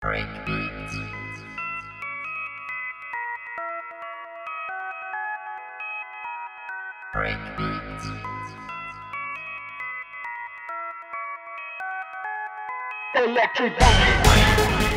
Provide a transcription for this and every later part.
Breakbeat. Breakbeat. Electric boogie.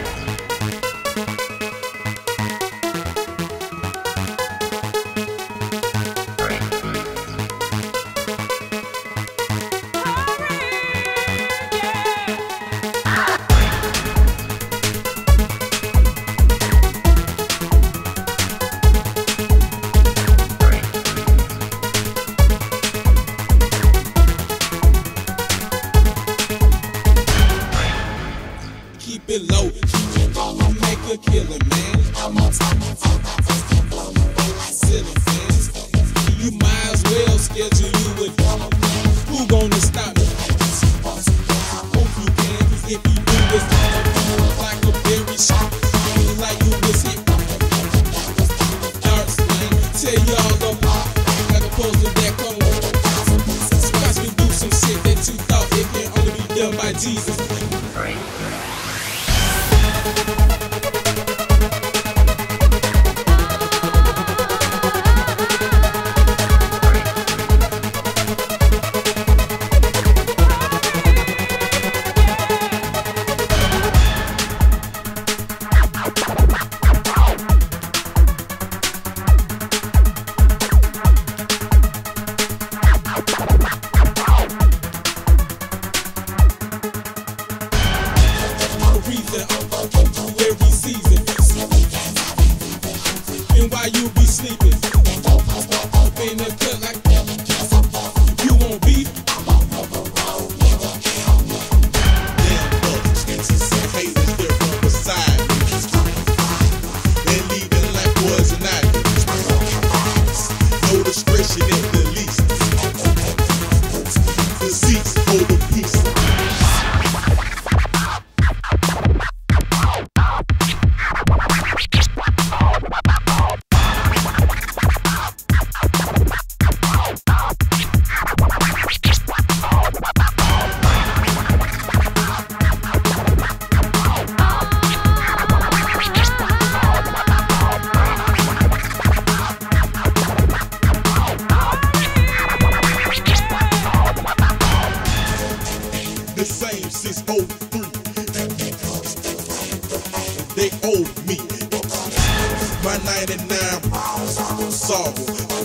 Keep it low, make a killer, man. Silly fans, you might as well schedule you with who gonna stop me? Hope you can, 'cause if you do this, like a berry shot, like you was hit. Dark skin, tell y'all about, like opposed to that cone. Watch me do some shit that you thought it can only be done by Jesus. Every season, and while you be sleeping, in the cut like you won't beef. Damn haters, they're from beside me. They leaving like poison ivy. No discretion at the least. The seats hold the peace. The same since 03. They owe me my 99 solver.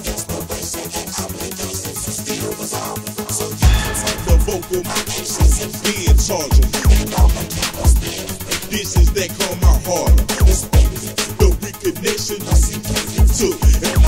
The vocal being charged. This is that come out harder. The reconnection took.